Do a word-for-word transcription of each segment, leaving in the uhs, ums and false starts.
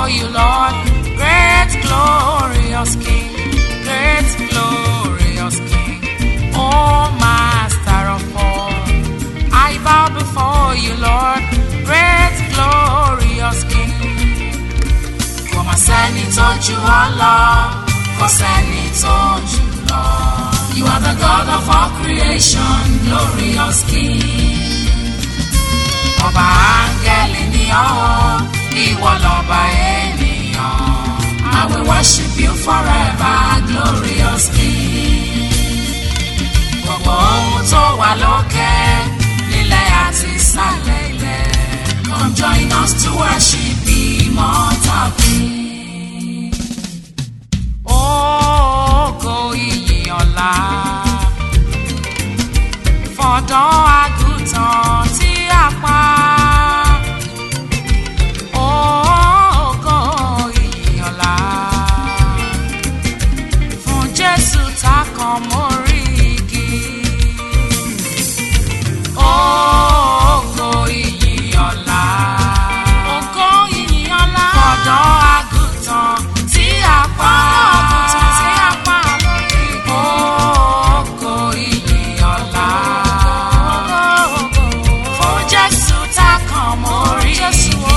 before you, Lord, great glorious King, great glorious King, oh Master of all. I bow before you, Lord, great glorious King. Kò mà sẹ́ni tó jù ọ́ lọ, kò sẹ́ni tó jù lọ. You are the God of all creation, glorious King. Ọba áńgẹ́lì ni ọ́, ìwọ lọba ènìyàn. I will worship you forever, glorious King. Gbogbo ohun tó wà lókè, nílẹ̀ àti ìsàlẹ̀ ilẹ̀. Come join us to worship the immortal King. Ògo ìyìn ọlá fọ̀dọ́ àgùntàn tí a pa. Ògo ìyìn ọlá fún Jésù tá kan mórí igi. Ògo ìyìn ọlá, ògo ìyìn ọlá fọ̀dọ́ àgùntàn tí a pa. Ògo ìyìn ọlá fún Jésù tá kan mórí igi.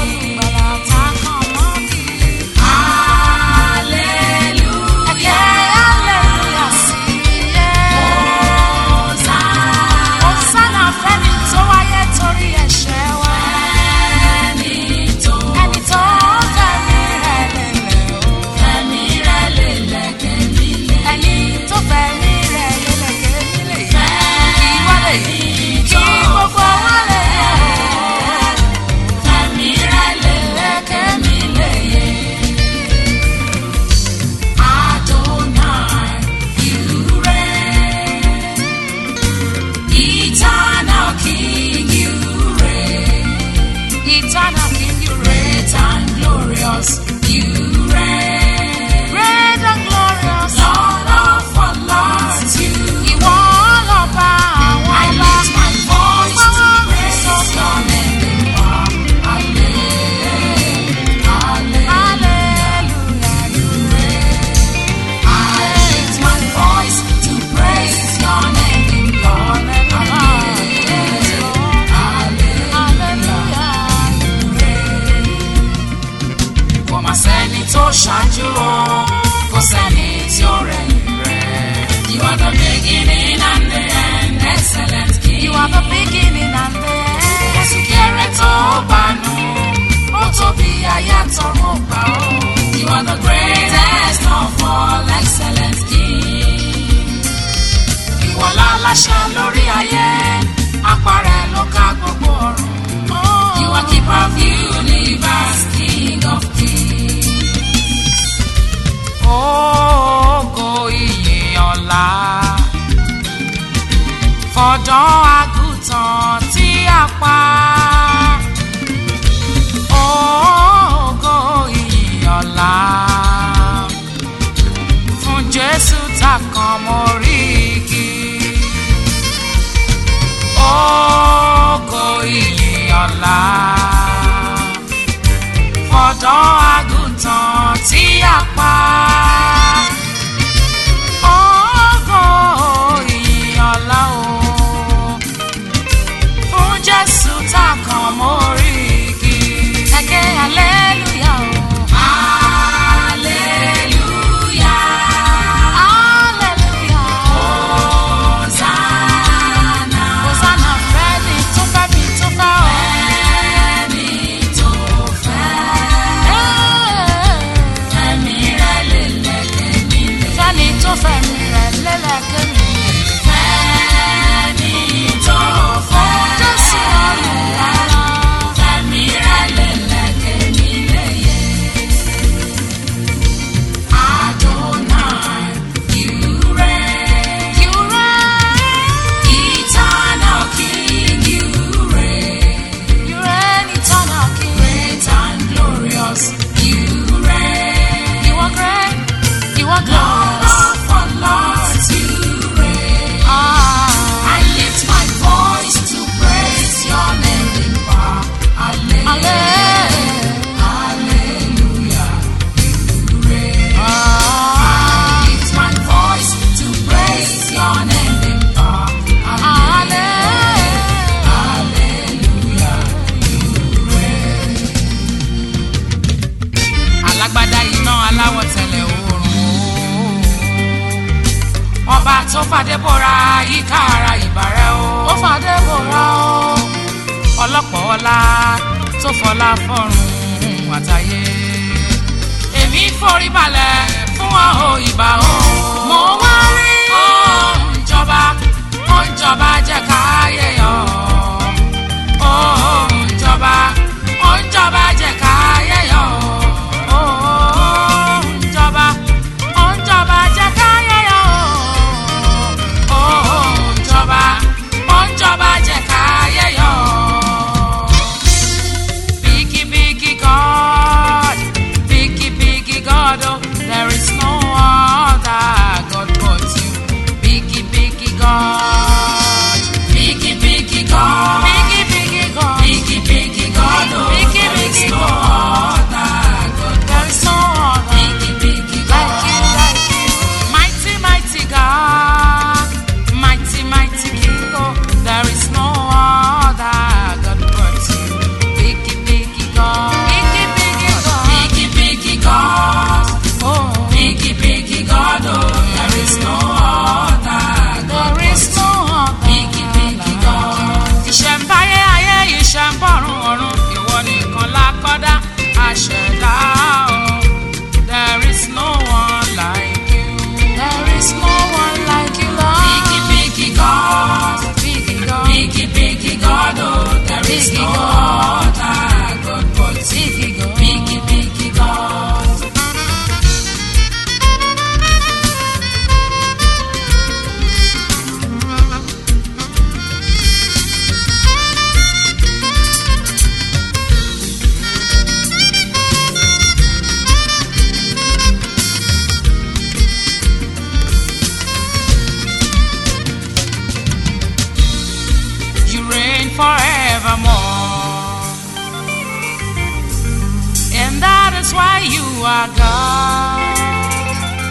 Ṣáájú ọ, kò sẹ́ni tí ó rẹ̀yìn rẹ̀. You are the beginning and the end, excellent King. You are the beginning and the end. Ẹ̀sùn kéré tó bánú, ó tóbi ayé tọrùn gbà ó. You are the greatest of all, excellent King. Ìwọ láláṣẹ lórí ayé, apá rẹ̀ ló ká gbogbo ọ̀run. You are keeper of universe, King of kings. Ògo ìyìn ọlá fọ̀dọ́ àgùntàn tí a pa. Ògo ìyìn ọlá fún Jésù tá kan mórí igi. Ògo ìyìn ọlá fọ̀dọ́ àgùntàn tí a pa. Ògo ìyìn ọlá o fún Jésù tá kan mórí igi. Ẹ̀kẹ́ hallelujah o. Hallelujah. Hallelujah. Hosanna. Hosanna fẹ́ni tó fẹ́ mi tó fẹ́ o. Fẹ́ni tó fẹ́. Fẹ́mi rẹ̀ lè fàdé bora yíká ara ìbàrẹ̀ o. ó fàdé bora o. ọlọ́pọ̀ ọlá tó fọlá fọ́run àtayé. èmi forí balẹ̀ fún ọ̀hún ìbà o. mo wá rí òǹjọba òǹjọba jẹ́ káyé yọ. òǹjọba òǹjọba jẹ́ káyé yọ. òǹjọba òǹjọba jẹ́ káyé yọ. òǹjọba òǹjọba jẹ́ káyé yọ. Biggie, biggie God, biggie, biggie God, oh, there is no other God but you. Biggie, biggie God, biggie, biggie God, biggie, biggie God, biggie, biggie God, oh, biggie, biggie God, there is no other, biggie, biggie God, like you, like you. Mighty, mighty God, mighty, mighty King, oh, there is no other God but you. Biggie, biggie God, biggie, biggie God, biggie, biggie God, oh, biggie, biggie God, oh, there is no other, there is no other, biggie, biggie God. Ìṣẹ̀mbáyé ayé ìṣẹ̀mbọ̀rún ọ̀run, ìwọ nìkan lákọ́dá àṣẹ̀dá o. There is no one like you, there is no one like you, Lord. Biggie, biggie God, biggie God, biggie, biggie God, oh, there is no other God but biggie God, biggie, biggie God. You reign forevermore, and that is why you are God.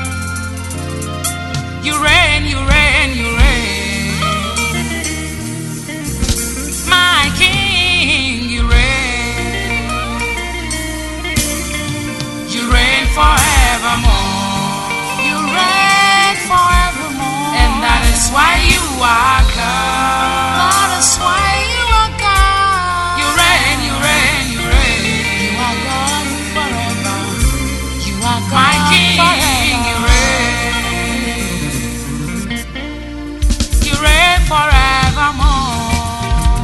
You reign, you reign, you reign, my King, you reign. You reign forevermore, you reign forevermore, and that is why you are God. That is why you are God. You reign, you reign, you reign. You are God forever. You are God, my King, forever. You reign. You reign forevermore.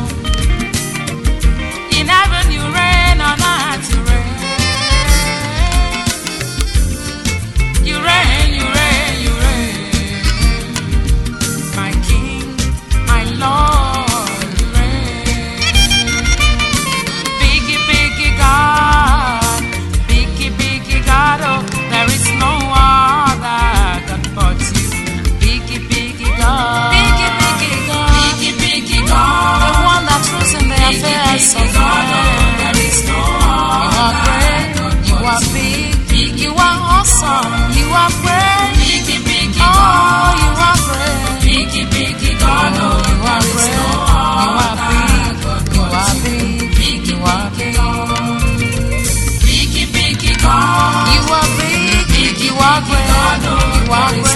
In heaven you reign, on earth you reign. You reign, you reign, you reign. My King, my Lord, you reign. Biggie, biggie God, biggie, biggie God, oh, there is no other God but you. Biggie, biggie God, biggie, biggie God, biggie, biggie God, the one that rules in the affairs of God, oh, there is no other. You are great, you are big, you are awesome, you are great. Biggie, biggie God, oh, you are great. Biggie, biggie God, oh, you are great, you are big, you are big, you are big. Biggie, biggie God, you are big, you are great, you are great.